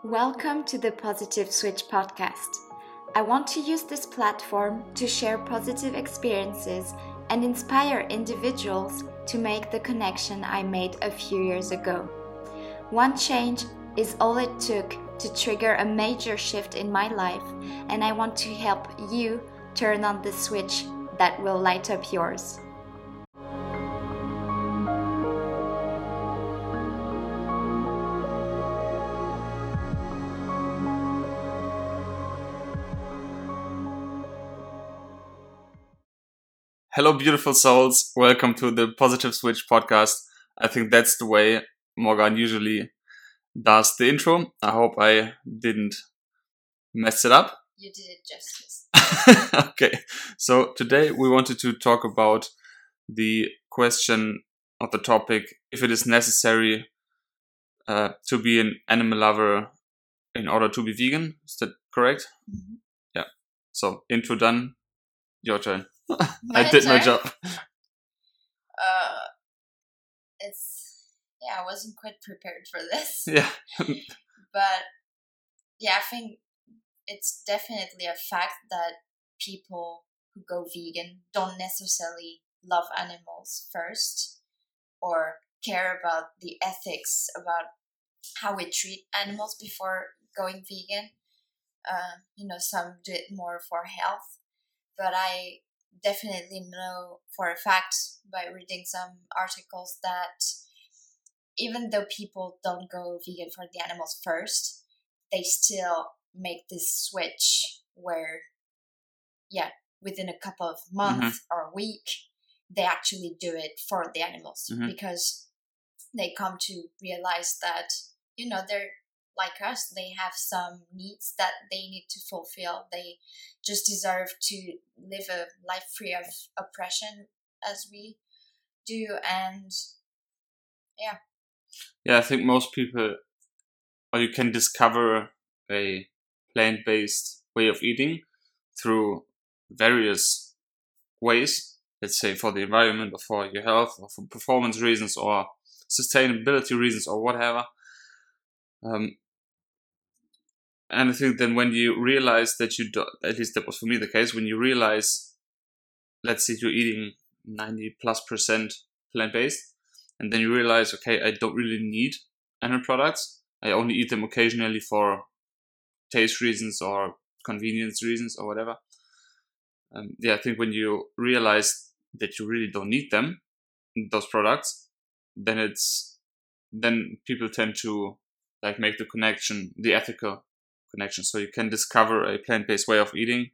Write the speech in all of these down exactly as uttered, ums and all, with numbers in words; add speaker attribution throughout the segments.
Speaker 1: Welcome to the Positive Switch podcast. I want to use this platform to share positive experiences and inspire individuals to make the connection I made a few years ago. One change is all it took to trigger a major shift in my life, and I want to help you turn on the switch that will light up yours.
Speaker 2: Hello, beautiful souls. Welcome to the Positive Switch podcast. I think that's the way Morgan usually does the intro. I hope I didn't mess it up.
Speaker 1: You did it justice.
Speaker 2: Okay, so today we wanted to talk about the question of the topic, if it is necessary uh, to be an animal lover in order to be vegan. Is that correct?
Speaker 1: Mm-hmm.
Speaker 2: Yeah. So, intro done. Your turn. I did my job.
Speaker 1: Uh, it's yeah, I wasn't quite prepared for this.
Speaker 2: Yeah.
Speaker 1: But yeah, I think it's definitely a fact that people who go vegan don't necessarily love animals first or care about the ethics about how we treat animals before going vegan. Uh, you know, some do it more for health, but I definitely know for a fact by reading some articles that even though people don't go vegan for the animals first, they still make this switch where, yeah, within a couple of months mm-hmm. or a week, they actually do it for the animals mm-hmm. because they come to realize that, you know, they're like us, they have some needs that they need to fulfill. They just deserve to live a life free of oppression as we do. And yeah.
Speaker 2: Yeah, I think most people, or you can discover a plant-based way of eating through various ways. Let's say for the environment or for your health or for performance reasons or sustainability reasons or whatever. Um, And I think then when you realize that you do, at least that was for me the case, when you realize, let's say you're eating ninety plus percent plant-based, and then you realize, okay, I don't really need animal products. I only eat them occasionally for taste reasons or convenience reasons or whatever. Um, yeah, I think when you realize that you really don't need them, those products, then it's, then people tend to like make the connection, the ethical connection. So you can discover a plant-based way of eating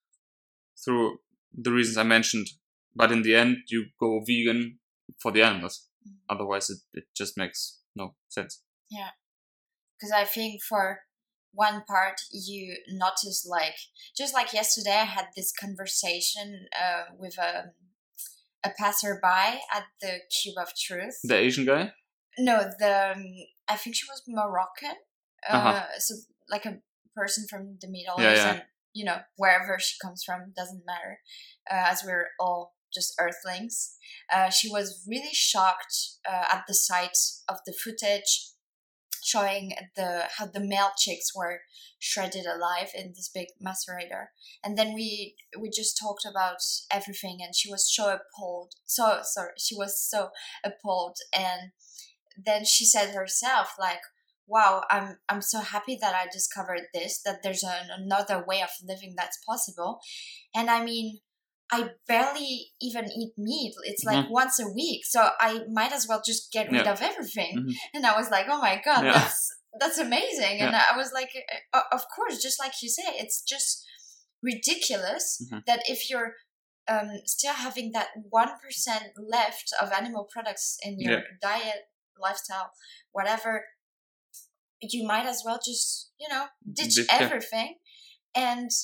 Speaker 2: through the reasons I mentioned, but in the end you go vegan for the animals. Mm-hmm. Otherwise it, it just makes no sense.
Speaker 1: Yeah, because I think for one part you notice, like just like yesterday I had this conversation uh, with a, a passerby at the Cube of Truth.
Speaker 2: The Asian guy?
Speaker 1: No, the um, I think she was Moroccan. Uh, uh-huh. So like a person from the Middle
Speaker 2: yeah,
Speaker 1: East,
Speaker 2: yeah.
Speaker 1: and you know, wherever she comes from doesn't matter, uh, as we're all just earthlings. Uh, she was really shocked uh, at the sight of the footage showing the how the male chicks were shredded alive in this big macerator, and then we we just talked about everything, and she was so appalled. So sorry, she was so appalled, and then she said herself, like, wow, I'm I'm so happy that I discovered this, that there's an, another way of living that's possible. And I mean, I barely even eat meat. It's like mm-hmm. once a week. So I might as well just get rid yeah. of everything. Mm-hmm. And I was like, oh my God, yeah. that's that's amazing. Yeah. And I was like, of course, just like you say, it's just ridiculous mm-hmm. that if you're um, still having that one percent left of animal products in your yeah. diet, lifestyle, whatever, you might as well just, you know, ditch Ditch, everything. Yeah. And,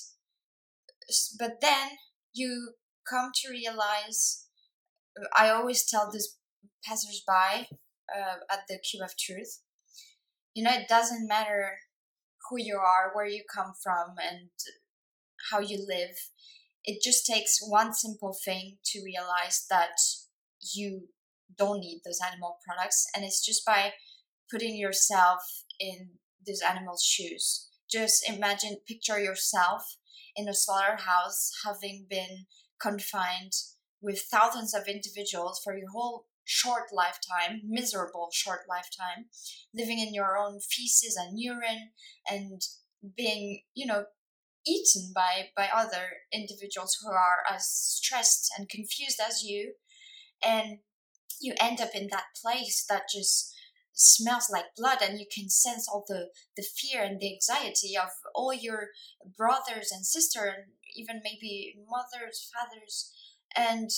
Speaker 1: but then you come to realize, I always tell this passersby uh, at the Cube of Truth, you know, it doesn't matter who you are, where you come from, and how you live. It just takes one simple thing to realize that you don't need those animal products. And it's just by putting yourself in these animals' shoes. Just imagine, picture yourself in a slaughterhouse, having been confined with thousands of individuals for your whole short lifetime, miserable short lifetime, living in your own feces and urine, and being, you know, eaten by, by other individuals who are as stressed and confused as you. And you end up in that place that just smells like blood, and you can sense all the, the fear and the anxiety of all your brothers and sisters, and even maybe mothers, fathers, and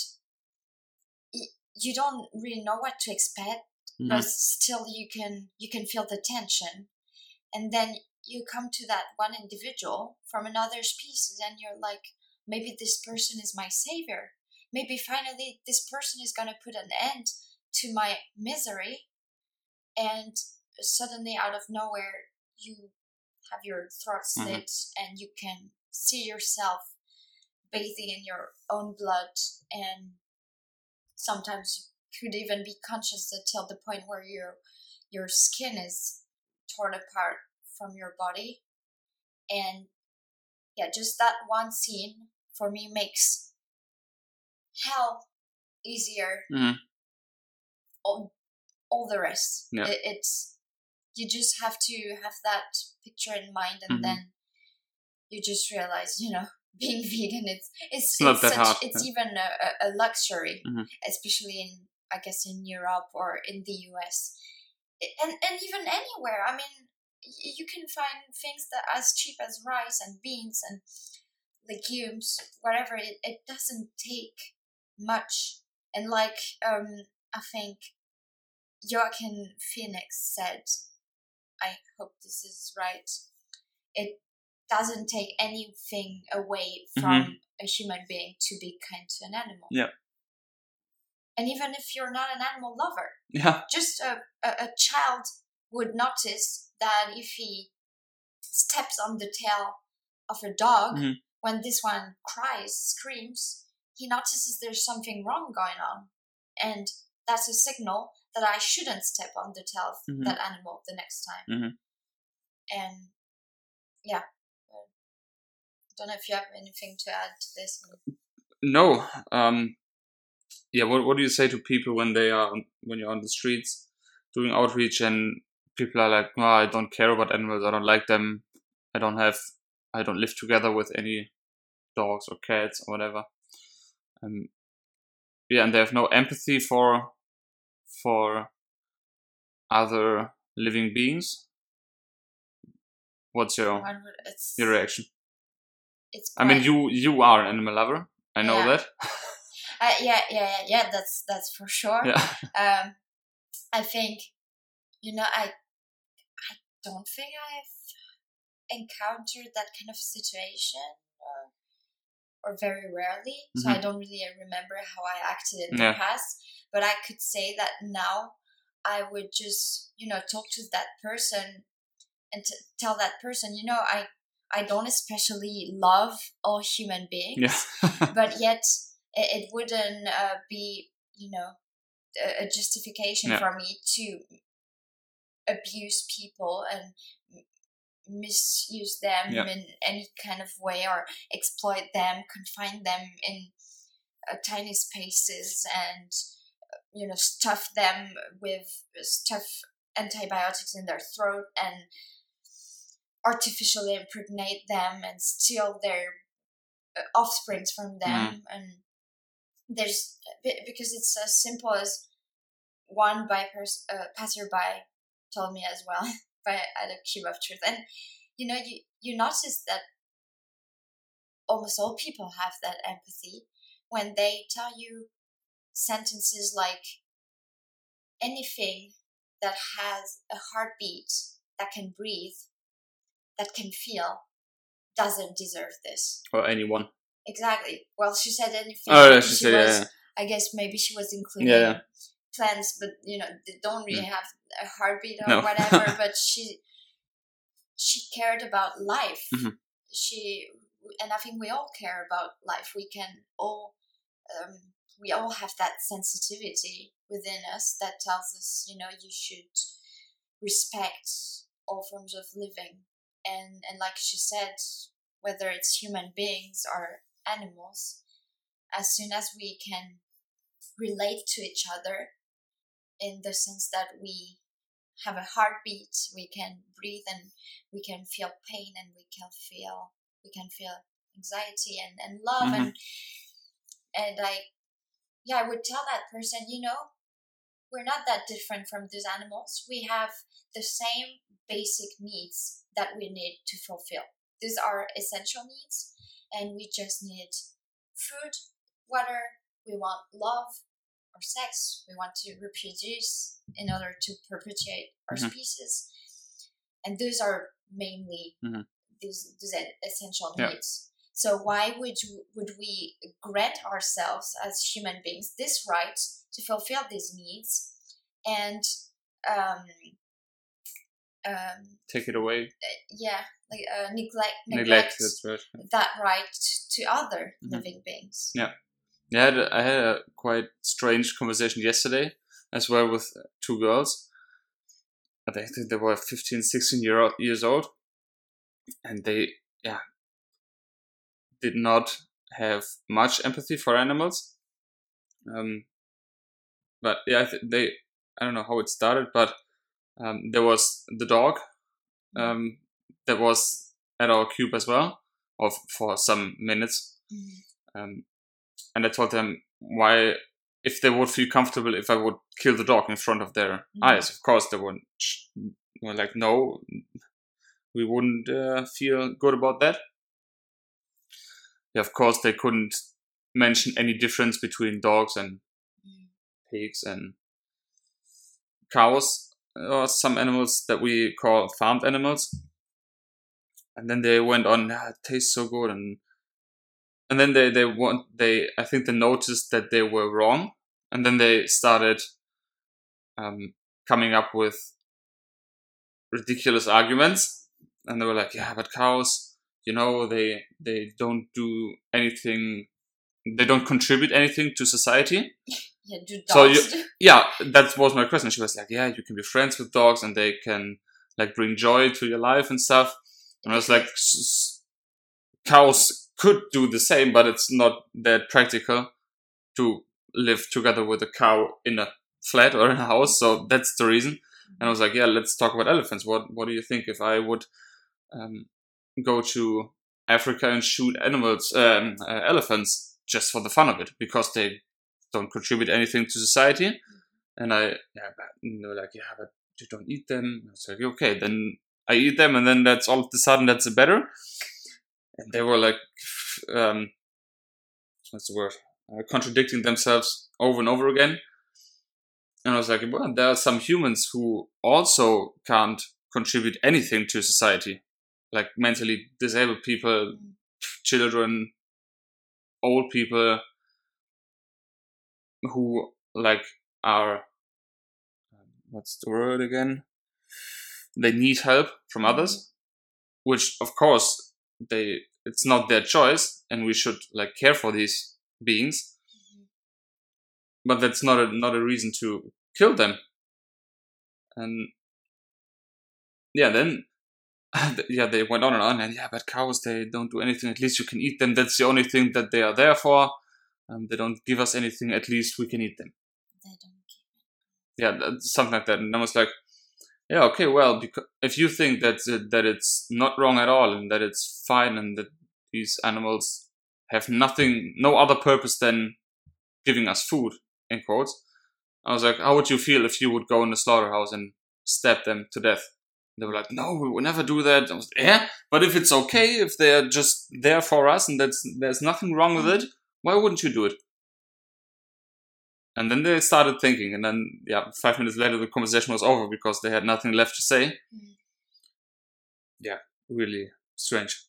Speaker 1: y- you don't really know what to expect, mm-hmm. but still you can you can feel the tension. And then you come to that one individual from another species, and you're like, maybe this person is my savior. Maybe finally this person is going to put an end to my misery. And suddenly, out of nowhere, you have your throat slit, mm-hmm. and you can see yourself bathing in your own blood. And sometimes you could even be conscious until the point where your your skin is torn apart from your body. And yeah, just that one scene for me makes hell easier.
Speaker 2: Mm-hmm.
Speaker 1: All, all the rest.
Speaker 2: Yeah.
Speaker 1: It, it's you just have to have that picture in mind, and mm-hmm. then you just realize, you know, being vegan, it's it's,
Speaker 2: it's, not
Speaker 1: it's
Speaker 2: that
Speaker 1: such
Speaker 2: hard.
Speaker 1: it's
Speaker 2: yeah.
Speaker 1: even a, a luxury,
Speaker 2: mm-hmm.
Speaker 1: especially in, I guess, in Europe or in the U S, and and even anywhere. I mean, you can find things that are as cheap as rice and beans and legumes, whatever. It, it doesn't take much. And like um I think Joaquin Phoenix said, I hope this is right, it doesn't take anything away from mm-hmm. a human being to be kind to an animal.
Speaker 2: Yeah.
Speaker 1: And even if you're not an animal lover,
Speaker 2: yeah,
Speaker 1: just a, a, a child would notice that if he steps on the tail of a dog, mm-hmm. when this one cries, screams, he notices there's something wrong going on. And that's a signal that I shouldn't step on the tail of mm-hmm. that animal the next time.
Speaker 2: Mm-hmm.
Speaker 1: And yeah, I don't know if you have anything to add to this.
Speaker 2: No. Um, yeah. What What do you say to people when they are when you're on the streets doing outreach and people are like, "No, I don't care about animals. I don't like them. I don't have. I don't live together with any dogs or cats or whatever." Um, yeah, and they have no empathy for for other living beings. What's your
Speaker 1: it's,
Speaker 2: your reaction?
Speaker 1: It's
Speaker 2: I mean, you you are an animal lover. I know
Speaker 1: yeah.
Speaker 2: that.
Speaker 1: uh, yeah, yeah, yeah, yeah. That's that's for sure.
Speaker 2: Yeah.
Speaker 1: Um, I think, you know, I I don't think I've encountered that kind of situation, or or very rarely. Mm-hmm. So I don't really remember how I acted in
Speaker 2: yeah.
Speaker 1: the past. But I could say that now I would just, you know, talk to that person and t- tell that person, you know, I I don't especially love all human beings,
Speaker 2: yeah.
Speaker 1: but yet it, it wouldn't uh, be, you know, a, a justification yeah. for me to abuse people and misuse them
Speaker 2: yeah.
Speaker 1: in any kind of way, or exploit them, confine them in uh, tiny spaces, and, you know, stuff them with stuff antibiotics in their throat and artificially impregnate them and steal their uh, offsprings from them. Mm. And there's, because it's as simple as one by pers- uh, passerby told me as well, by at a Cube of Truth. And, you know, you, you notice that almost all people have that empathy when they tell you sentences like, anything that has a heartbeat, that can breathe, that can feel, doesn't deserve this.
Speaker 2: Or anyone.
Speaker 1: Exactly. Well, she said anything.
Speaker 2: Oh, yeah, she, she said,
Speaker 1: was,
Speaker 2: yeah, yeah.
Speaker 1: I guess maybe she was including
Speaker 2: yeah, yeah.
Speaker 1: plants, but, you know, they don't really mm. have a heartbeat or
Speaker 2: no.
Speaker 1: whatever. But she she cared about life.
Speaker 2: Mm-hmm.
Speaker 1: She and I think we all care about life. We can all um, we all have that sensitivity within us that tells us, you know, you should respect all forms of living. And, and like she said, whether it's human beings or animals, as soon as we can relate to each other in the sense that we have a heartbeat, we can breathe, and we can feel pain, and we can feel we can feel anxiety and, and love,
Speaker 2: Mhm.
Speaker 1: and and I yeah I would tell that person, you know, we're not that different from these animals. We have the same basic needs that we need to fulfill. These are essential needs, and we just need food, water, we want love or sex, we want to reproduce in order to perpetuate our
Speaker 2: Mhm.
Speaker 1: species. And those are mainly
Speaker 2: Mhm.
Speaker 1: these, these essential
Speaker 2: Yeah.
Speaker 1: needs. So why would would we grant ourselves as human beings this right to fulfill these needs and um, um,
Speaker 2: Take it away.
Speaker 1: yeah, like uh, neglect
Speaker 2: Neglect.
Speaker 1: neglect
Speaker 2: That's right.
Speaker 1: that right to other
Speaker 2: Mhm.
Speaker 1: living beings?
Speaker 2: Yeah. Yeah, I had, a, I had a quite strange conversation yesterday as well with two girls. I think they were fifteen, sixteen year old, years old. And they, yeah, did not have much empathy for animals. Um, but yeah, I th- they, I don't know how it started, but um, there was the dog um, that was at our cube as well, of for some minutes.
Speaker 1: Mm-hmm.
Speaker 2: Um, and I told them why, if they would feel comfortable if I would kill the dog in front of their
Speaker 1: Mhm.
Speaker 2: eyes. Of course, they were, were like, no, we wouldn't uh, feel good about that. Yeah, of course, they couldn't mention any difference between dogs and
Speaker 1: Mm.
Speaker 2: pigs and cows, or some animals that we call farmed animals. And then they went on, ah, it tastes so good, and and then they they want they I think they noticed that they were wrong, and then they started um, coming up with ridiculous arguments, and they were like, yeah, but cows, you know, they they don't do anything, they don't contribute anything to society.
Speaker 1: Yeah, do
Speaker 2: So
Speaker 1: dogs
Speaker 2: you,
Speaker 1: do?
Speaker 2: yeah, that was my question. She was like, yeah, you can be friends with dogs and they can like bring joy to your life and stuff. And I was like, s- s- cows could do the same, but it's not that practical to live together with a cow in a flat or in a house. So that's the reason. And I was like, yeah, let's talk about elephants. What What do you think if I would um, go to Africa and shoot animals, um, uh, elephants, just for the fun of it, because they don't contribute anything to society? And I, yeah, but, and they were like, yeah, but you don't eat them. I was like, okay, then I eat them, and then that's all of a sudden that's better. And they were like, um, what's the word? Uh, contradicting themselves over and over again. And I was like, well, there are some humans who also can't contribute anything to society, like mentally disabled people,
Speaker 1: Mm.
Speaker 2: children, old people who like are, what's the word again? They need help from others, which of course they, it's not their choice, and we should like care for these beings,
Speaker 1: Mhm.
Speaker 2: but that's not a not a reason to kill them. And yeah, then yeah, they went on and on, and yeah, but cows, they don't do anything. At least you can eat them. That's the only thing that they are there for. Um, they don't give us anything. At least we can eat them.
Speaker 1: They don't keep
Speaker 2: Yeah, that- something like that. And I was like, yeah, okay, well, because if you think that uh, that it's not wrong at all, and that it's fine, and that these animals have nothing, no other purpose than giving us food, in quotes. I was like, how would you feel if you would go in the slaughterhouse and stab them to death? They were like, no, we will never do that. I was like, yeah, but if it's okay, if they're just there for us and that's, there's nothing wrong with it, why wouldn't you do it? And then they started thinking, and then, yeah, five minutes later, the conversation was over because they had nothing left to say.
Speaker 1: Mm.
Speaker 2: Yeah, really strange.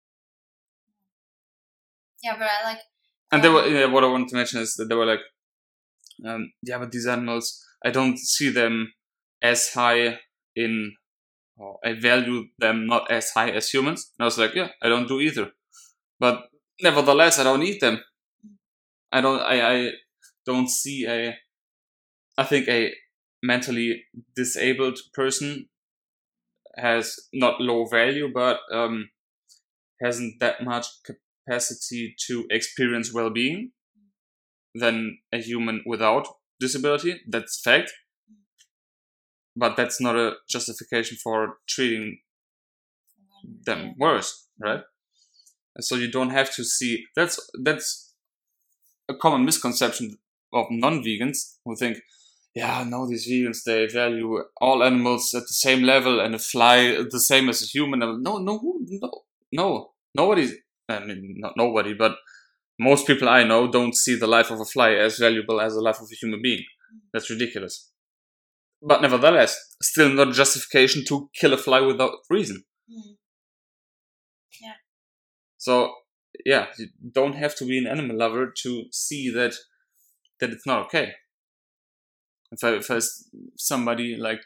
Speaker 1: Yeah, but I like.
Speaker 2: And they were,
Speaker 1: um,
Speaker 2: yeah, what I wanted to mention is that they were like, um, yeah, but these animals, I don't see them as high in, or I value them not as high as humans. And I was like, yeah, I don't do either. But nevertheless, I don't eat them. I don't, I, I don't see a, I think a mentally disabled person has not low value, but um, hasn't that much capacity to experience well-being than a human without disability. That's fact. But that's not a justification for treating them
Speaker 1: Yeah.
Speaker 2: worse, right? And so you don't have to see, that's that's a common misconception of non-vegans who think, yeah, no, these vegans, they value all animals at the same level and a fly the same as a human. No, no, no, no, nobody, I mean, not nobody, but most people I know don't see the life of a fly as valuable as the life of a human being. That's ridiculous. But nevertheless, still not justification to kill a fly without reason.
Speaker 1: Mm. Yeah.
Speaker 2: So, yeah, you don't have to be an animal lover to see that that it's not okay. If I, if I, somebody like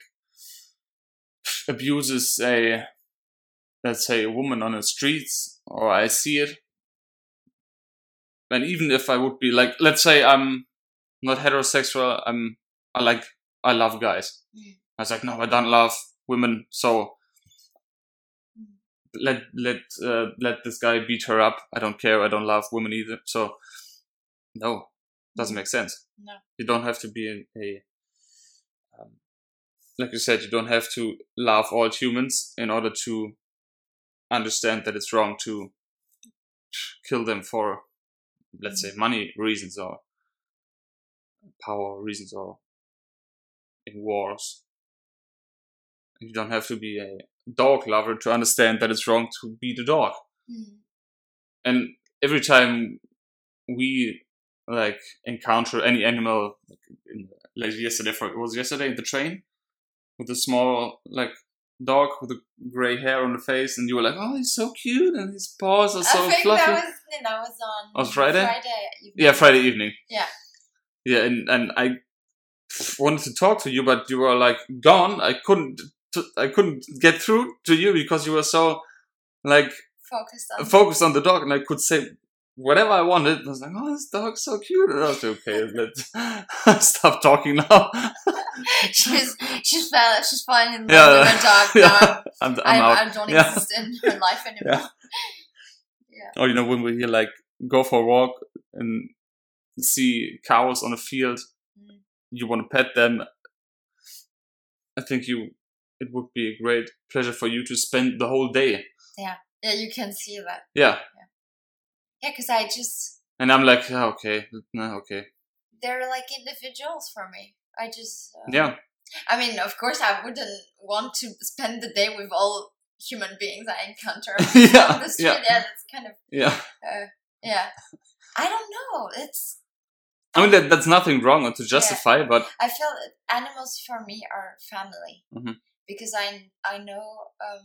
Speaker 2: abuses a, let's say, a woman on the streets, or I see it, and even if I would be like, let's say I'm not heterosexual, I'm I like I love guys.
Speaker 1: Mm.
Speaker 2: I was like, no, I don't love women, so let let uh, let this guy beat her up. I don't care. I don't love women either. So no, doesn't make sense.
Speaker 1: No.
Speaker 2: You don't have to be a, a um, like you said, you don't have to love all humans in order to understand that it's wrong to kill them for, let's say, money reasons or power reasons or in wars. You don't have to be a dog lover to understand that it's wrong to beat a dog.
Speaker 1: Mm.
Speaker 2: And every time we like encounter any animal, like, in, like yesterday, for, it was yesterday in the train with a small like dog with a gray hair on the face, and you were like, "Oh, he's so cute, and his paws are so
Speaker 1: I think
Speaker 2: fluffy."
Speaker 1: that was that was on
Speaker 2: On Friday?
Speaker 1: Friday evening.
Speaker 2: Yeah, Friday evening.
Speaker 1: Yeah.
Speaker 2: Yeah, and and I wanted to talk to you, but you were like gone. I couldn't. I couldn't get through to you because you were so like
Speaker 1: Focused on
Speaker 2: focused on the dog, and I could say whatever I wanted. I was like, "Oh, this dog's so cute," and I was like, "Okay, let's stop talking now."
Speaker 1: she's she's fell she's falling in love
Speaker 2: Yeah,
Speaker 1: with her dog
Speaker 2: yeah.
Speaker 1: now.
Speaker 2: I'm, I'm
Speaker 1: I,
Speaker 2: out.
Speaker 1: I don't
Speaker 2: Yeah.
Speaker 1: exist in her life anymore. Yeah.
Speaker 2: Or you know, when we hear like go for a walk and see cows on a field,
Speaker 1: Mm.
Speaker 2: you want to pet them. I think you. It would be a great pleasure for you to spend the whole day.
Speaker 1: Yeah, yeah, you can see that.
Speaker 2: Yeah.
Speaker 1: Yeah, because I just
Speaker 2: And I'm like, yeah, okay, no, okay.
Speaker 1: they're like individuals for me. I just uh,
Speaker 2: Yeah.
Speaker 1: I mean, of course, I wouldn't want to spend the day with all human beings I encounter
Speaker 2: Yeah,
Speaker 1: on the street.
Speaker 2: yeah.
Speaker 1: Yeah, that's kind of
Speaker 2: Yeah.
Speaker 1: uh, yeah. I don't know. It's
Speaker 2: I mean, that, that's nothing wrong or to justify, but
Speaker 1: I feel that animals for me are family
Speaker 2: Mhm.
Speaker 1: because I I know um,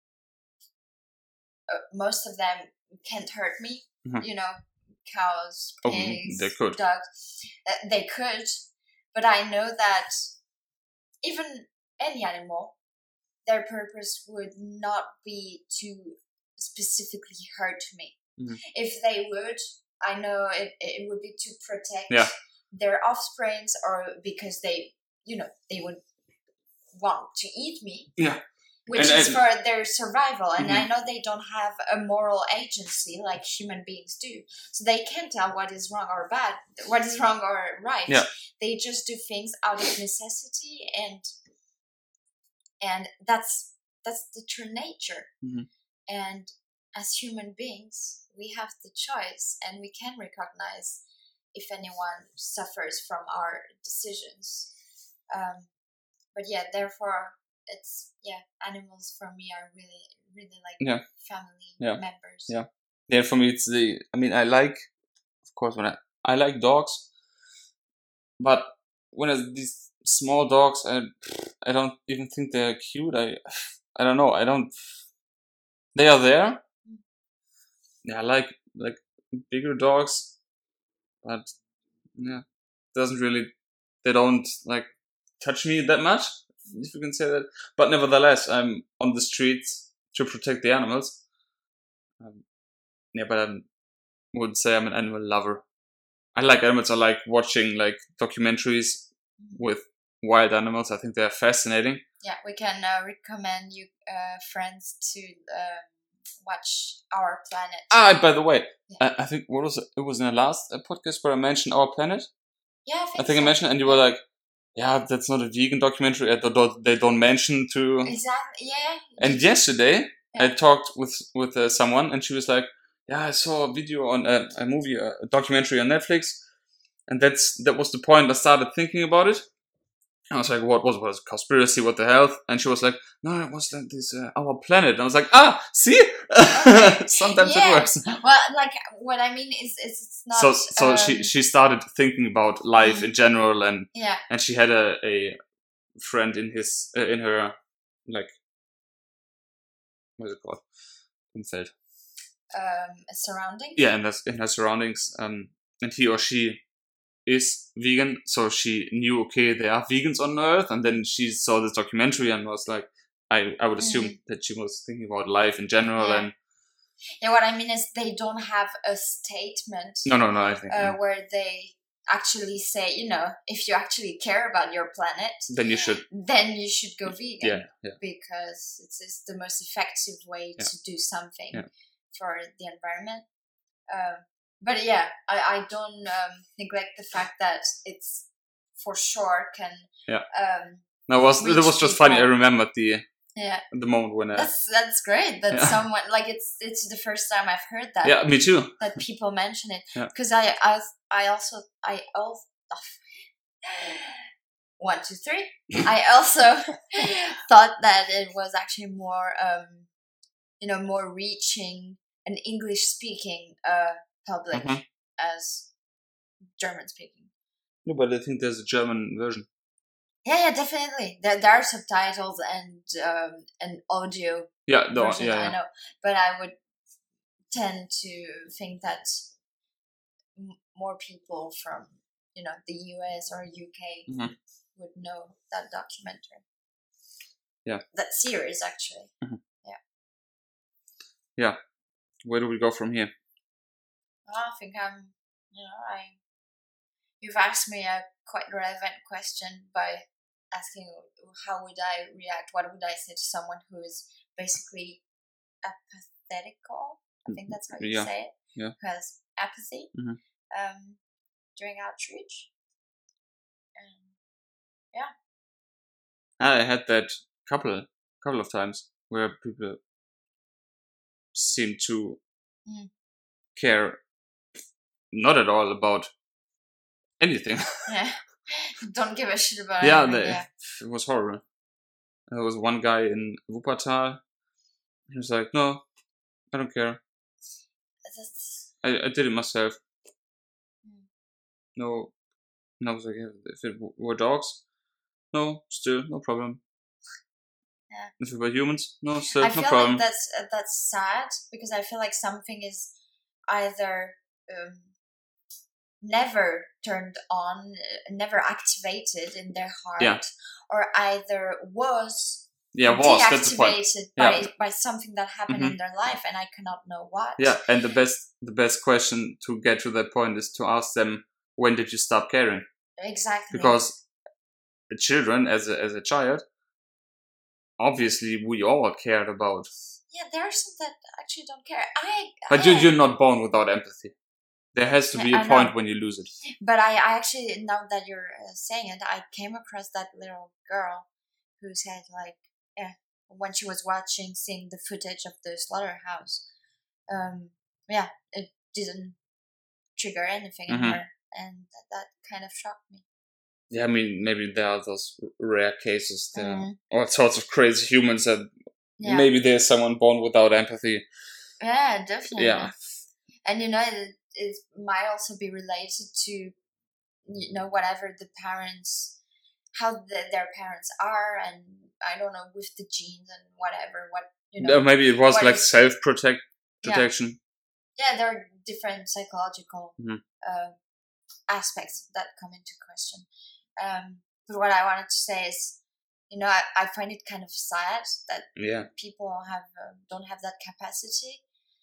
Speaker 1: uh, most of them can't hurt me.
Speaker 2: Mhm.
Speaker 1: You know, cows,
Speaker 2: Oh,
Speaker 1: pigs,
Speaker 2: they could.
Speaker 1: dogs. Uh, they could, but I know that even any animal, their purpose would not be to specifically hurt me.
Speaker 2: Mhm.
Speaker 1: If they would, I know it, it would be to protect
Speaker 2: Yeah.
Speaker 1: their offsprings, or because they, you know, they would want to eat me.
Speaker 2: Yeah.
Speaker 1: Which
Speaker 2: And-
Speaker 1: is
Speaker 2: and-
Speaker 1: for their survival. And
Speaker 2: Mhm.
Speaker 1: I know they don't have a moral agency like human beings do. So they can't tell what is wrong or bad, what is wrong or right.
Speaker 2: Yeah.
Speaker 1: They just do things out of necessity, and and that's that's the true nature.
Speaker 2: Mhm.
Speaker 1: And as human beings, we have the choice, and we can recognize if anyone suffers from our decisions. Um, but yeah, therefore, it's yeah, animals for me are really, really like
Speaker 2: Yeah.
Speaker 1: family
Speaker 2: Yeah.
Speaker 1: members.
Speaker 2: Yeah. Yeah, for me, it's the. I mean, I like, of course, when I I like dogs, but when it's these small dogs, I I don't even think they're cute. I I don't know. I don't. They are there. Yeah, I like like bigger dogs, but yeah, doesn't really. They don't like touch me that much, if you can say that. But nevertheless, I'm on the streets to protect the animals. Um, yeah, but I wouldn't say I'm an animal lover. I like animals. I like watching like documentaries with wild animals. I think they're fascinating.
Speaker 1: Yeah, we can uh, recommend you uh, friends to uh, watch Our Planet.
Speaker 2: Ah, by the way,
Speaker 1: Yeah.
Speaker 2: I, I think what was it? It was in the last uh, podcast where I mentioned Our Planet.
Speaker 1: Yeah, I think,
Speaker 2: I think
Speaker 1: so.
Speaker 2: I mentioned, and you were like, "Yeah, that's not a vegan documentary. I don't, they don't mention to."
Speaker 1: Exactly. Yeah.
Speaker 2: And yesterday,
Speaker 1: Yeah.
Speaker 2: I talked with with uh, someone, and she was like, "Yeah, I saw a video on uh, a movie, uh, a documentary on Netflix, and that's that was the point. I started thinking about it. I was like, what was was it? Conspiracy? What the hell?" And she was like, "No, it was like this uh, Our Planet." And I was like, "Ah, see,
Speaker 1: Okay.
Speaker 2: sometimes
Speaker 1: Yeah.
Speaker 2: it works."
Speaker 1: Well, like what I mean is, is it's not.
Speaker 2: So so
Speaker 1: um,
Speaker 2: she she started thinking about life in general, and
Speaker 1: Yeah.
Speaker 2: and she had a a friend in his uh, in her like what is it called Umfeld.
Speaker 1: Um, surroundings.
Speaker 2: Yeah, in her, in her surroundings, um, and he or she is vegan, so she knew, okay, there are vegans on Earth, and then she saw this documentary and was like, I, I would assume
Speaker 1: Mhm.
Speaker 2: that she was thinking about life in general,
Speaker 1: Yeah.
Speaker 2: and
Speaker 1: Yeah, what I mean is they don't have a statement
Speaker 2: no, no, no, I think
Speaker 1: uh,
Speaker 2: no.
Speaker 1: where they actually say, you know, if you actually care about your planet,
Speaker 2: Then you should,
Speaker 1: then you should go vegan.
Speaker 2: yeah, yeah,
Speaker 1: Because it's, it's the most effective way
Speaker 2: Yeah.
Speaker 1: to do something
Speaker 2: Yeah.
Speaker 1: for the environment. Um, but yeah, I, I don't um, neglect the fact that it's for sure can.
Speaker 2: Yeah.
Speaker 1: Um,
Speaker 2: no, it was it
Speaker 1: reach
Speaker 2: was just funny. I
Speaker 1: people.
Speaker 2: remembered the
Speaker 1: yeah,
Speaker 2: the moment when I,
Speaker 1: that's that's great. That
Speaker 2: Yeah.
Speaker 1: someone like it's it's the first time I've heard that.
Speaker 2: yeah, me too.
Speaker 1: That people mention it
Speaker 2: Yeah.
Speaker 1: because I, I I also I also one two three I also thought that it was actually more um you know more reaching an English speaking uh public
Speaker 2: Mhm.
Speaker 1: as German speaking.
Speaker 2: No, but I think there's a German version.
Speaker 1: Yeah, yeah, definitely. There, there are subtitles and um an audio
Speaker 2: Yeah, no,
Speaker 1: version,
Speaker 2: yeah,
Speaker 1: I
Speaker 2: yeah.
Speaker 1: know, but I would tend to think that m- more people from you know the U S or U K
Speaker 2: Mhm.
Speaker 1: would know that documentary.
Speaker 2: Yeah.
Speaker 1: That series actually.
Speaker 2: Where do we go from here?
Speaker 1: Well, I think I'm. You know, I. You've asked me a quite relevant question by asking how would I react? What would I say to someone who is basically apathetical? I think that's how you
Speaker 2: Yeah.
Speaker 1: say it.
Speaker 2: Yeah.
Speaker 1: Who has apathy
Speaker 2: Mhm.
Speaker 1: um, during outreach. And
Speaker 2: I had that couple couple of times where people seem to
Speaker 1: Mm.
Speaker 2: care not at all about anything.
Speaker 1: yeah, don't give a shit about
Speaker 2: yeah,
Speaker 1: anything.
Speaker 2: they,
Speaker 1: Yeah.
Speaker 2: it was horrible. There was one guy in Wuppertal. He was like, "No, I don't care.
Speaker 1: That's,
Speaker 2: I, I did it myself.
Speaker 1: Mm.
Speaker 2: No." And I was like, "If it w- were dogs, no, still no problem.
Speaker 1: Yeah.
Speaker 2: If it were humans, no, still
Speaker 1: I
Speaker 2: no
Speaker 1: feel
Speaker 2: problem."
Speaker 1: like that's uh, that's sad because I feel like something is either um, never turned on, uh, never activated in their heart,
Speaker 2: Yeah.
Speaker 1: or either was
Speaker 2: Yeah, was that's the point.
Speaker 1: deactivated
Speaker 2: Yeah.
Speaker 1: by, by something that happened
Speaker 2: Mhm.
Speaker 1: in their life, and I cannot know what.
Speaker 2: Yeah, and the best the best question to get to that point is to ask them, when did you stop caring?
Speaker 1: Exactly.
Speaker 2: Because the children, as a, as a child, obviously we all cared about.
Speaker 1: yeah, there are some that actually don't care. I
Speaker 2: But
Speaker 1: I,
Speaker 2: you, you're not born without empathy. There has to be
Speaker 1: Yeah,
Speaker 2: a
Speaker 1: I
Speaker 2: point
Speaker 1: know.
Speaker 2: when you lose it.
Speaker 1: But I, I actually, now that you're uh, saying it, I came across that little girl who said, like, yeah, when she was watching, seeing the footage of the slaughterhouse, um, yeah, it didn't trigger anything in
Speaker 2: Mhm.
Speaker 1: her. And that, that kind of shocked me.
Speaker 2: Yeah, I mean, maybe there are those rare cases. There are
Speaker 1: Mhm.
Speaker 2: all sorts of crazy humans that
Speaker 1: Yeah.
Speaker 2: maybe there's someone born without empathy.
Speaker 1: Yeah, definitely.
Speaker 2: Yeah.
Speaker 1: And, you know, it, it might also be related to, you know, whatever the parents, how the, their parents are, and I don't know, with the genes and whatever, what, you know.
Speaker 2: Uh, maybe it was
Speaker 1: what
Speaker 2: like
Speaker 1: is-
Speaker 2: self protect
Speaker 1: Yeah.
Speaker 2: protection.
Speaker 1: Yeah, there are different psychological
Speaker 2: Mhm.
Speaker 1: uh, aspects that come into question. Um, but what I wanted to say is, you know, I, I find it kind of sad that
Speaker 2: Yeah.
Speaker 1: people have uh, don't have that capacity.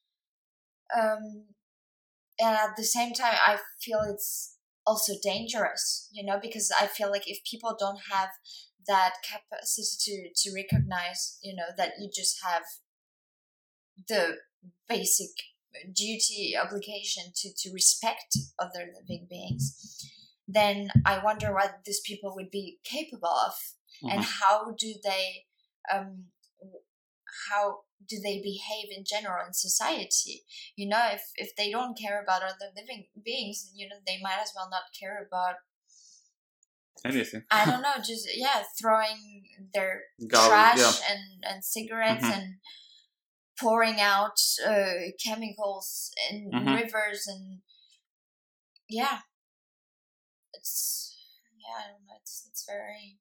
Speaker 1: Um, and at the same time, I feel it's also dangerous, you know, because I feel like if people don't have that capacity to, to recognize, you know, that you just have the basic duty, obligation to, to respect other living beings, then I wonder what these people would be capable of, mm-hmm. and how do they, um, how do they behave in general in society? You know, if, if they don't care about other living beings, you know, they might as well not care about
Speaker 2: anything.
Speaker 1: I don't know, just, yeah, throwing their
Speaker 2: Garbage,
Speaker 1: trash
Speaker 2: yeah.
Speaker 1: and, and cigarettes, mm-hmm. and pouring out uh, chemicals in mm-hmm. rivers, and yeah, it's, yeah, I don't know, it's, it's very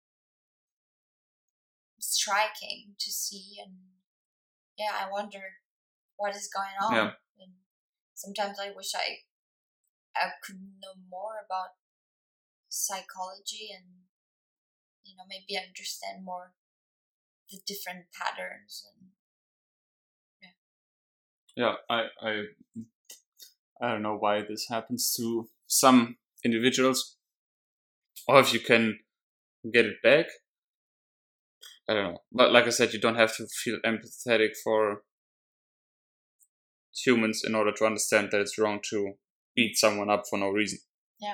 Speaker 1: striking to see, and yeah, I wonder what is going on.
Speaker 2: Yeah.
Speaker 1: And sometimes I wish I I could know more about psychology, and you know, maybe understand more the different patterns, and yeah.
Speaker 2: Yeah, I I I don't know why this happens to some individuals, or if you can get it back. I don't know. But like I said, you don't have to feel empathetic for humans in order to understand that it's wrong to beat someone up for no reason.
Speaker 1: Yeah.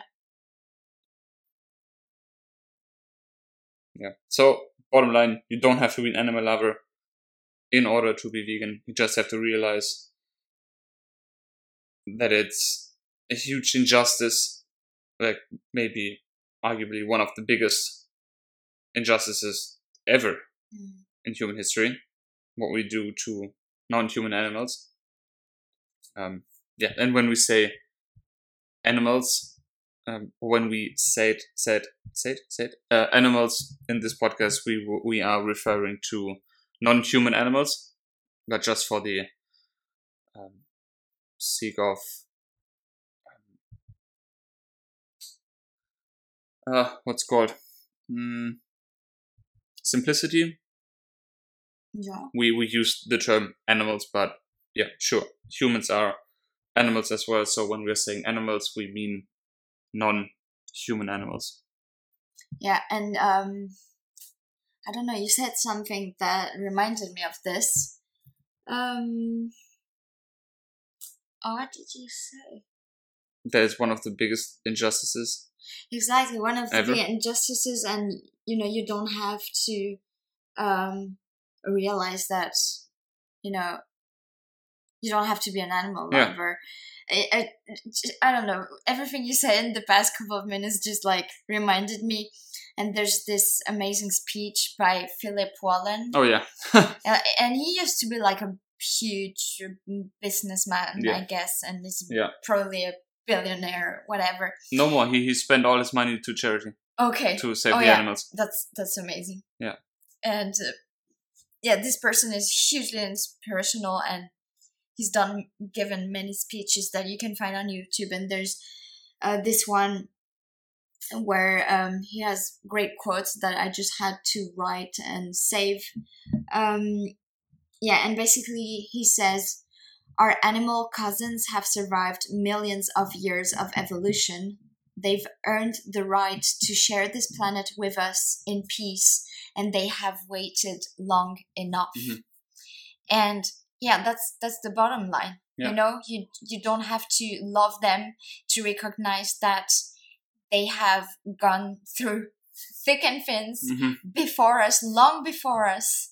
Speaker 2: Yeah. So, bottom line, you don't have to be an animal lover in order to be vegan. You just have to realize that it's a huge injustice, like maybe arguably one of the biggest injustices ever
Speaker 1: mm.
Speaker 2: in human history, what we do to non-human animals. Um, yeah, and when we say animals, um, when we said said said said uh, animals in this podcast, we we are referring to non-human animals, but just for the um, sake of um, uh, what's called mm, simplicity.
Speaker 1: Yeah.
Speaker 2: We we use the term animals, but yeah, sure, humans are animals as well. So when we're saying animals, we mean non-human animals.
Speaker 1: Yeah, and um, I don't know, you said something that reminded me of this. Um, oh, what did you say?
Speaker 2: That is one of the biggest injustices.
Speaker 1: Exactly, one of the
Speaker 2: ever.
Speaker 1: big injustices, and you know, you don't have to um, realize that, you know, you don't have to be an animal lover. Yeah. I, I, I don't know. Everything you said in the past couple of minutes just like reminded me. And there's this amazing speech by Philip Wallen.
Speaker 2: Oh yeah.
Speaker 1: And he used to be like a huge businessman, yeah. I guess, and is
Speaker 2: yeah.
Speaker 1: probably a billionaire, whatever.
Speaker 2: No more. He he spent all his money to charity.
Speaker 1: Okay.
Speaker 2: To save
Speaker 1: oh,
Speaker 2: the
Speaker 1: yeah.
Speaker 2: animals.
Speaker 1: That's that's amazing.
Speaker 2: Yeah.
Speaker 1: And uh, yeah, this person is hugely inspirational, and he's done given many speeches that you can find on YouTube, and there's uh, this one where um, he has great quotes that I just had to write and save. Um, yeah, and basically he says, our animal cousins have survived millions of years of evolution. They've earned the right to share this planet with us in peace, and they have waited long enough.
Speaker 2: Mm-hmm.
Speaker 1: And yeah, that's that's the bottom line. Yeah. You know, you you don't have to love them to recognize that they have gone through thick and thin
Speaker 2: mm-hmm.
Speaker 1: before us, long before us.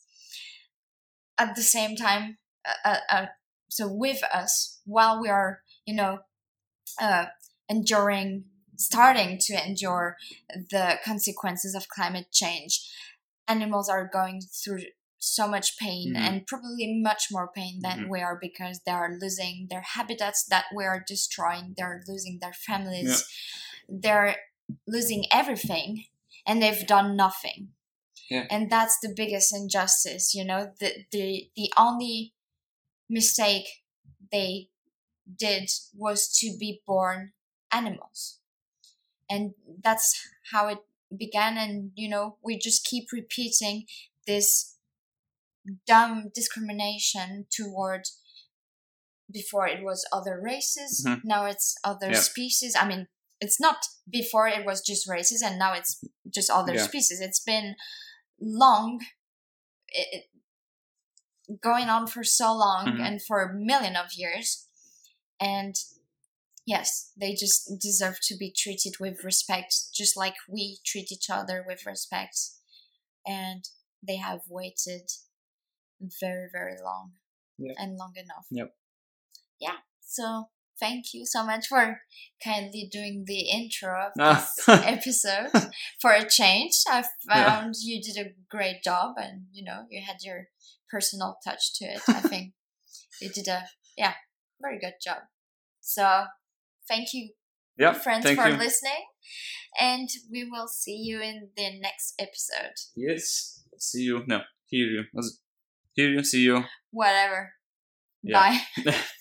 Speaker 1: At the same time, uh, uh, so with us, while we are, you know, uh, enduring, starting to endure the consequences of climate change, animals are going through so much pain, mm-hmm. and probably much more pain than mm-hmm. we are, because they are losing their habitats that we are destroying. They're losing their families. Yeah. They're losing everything, and they've done nothing.
Speaker 2: Yeah.
Speaker 1: And that's the biggest injustice, you know, the, the, the only mistake they did was to be born animals. And that's how it began. And, you know, we just keep repeating this dumb discrimination toward, before it was other races,
Speaker 2: mm-hmm.
Speaker 1: now it's other
Speaker 2: yeah.
Speaker 1: species. I mean, it's not before it was just races and now it's just other
Speaker 2: Yeah.
Speaker 1: species. It's been long, it, it, going on for so long
Speaker 2: Mhm.
Speaker 1: and for a million of years. And yes, they just deserve to be treated with respect, just like we treat each other with respect. And they have waited very, very long.
Speaker 2: Yep.
Speaker 1: And long enough.
Speaker 2: Yep.
Speaker 1: Yeah. So thank you so much for kindly doing the intro of
Speaker 2: Ah.
Speaker 1: this episode. For a change, I found yeah. you did a great job, and you know you had your personal touch to it. I think you did a yeah very good job. So thank you,
Speaker 2: yep,
Speaker 1: friends,
Speaker 2: thank
Speaker 1: for
Speaker 2: you.
Speaker 1: listening, and we will see you in the next episode.
Speaker 2: Yes, see you. No, hear you. Hear you. See you.
Speaker 1: Whatever.
Speaker 2: Yeah.
Speaker 1: Bye.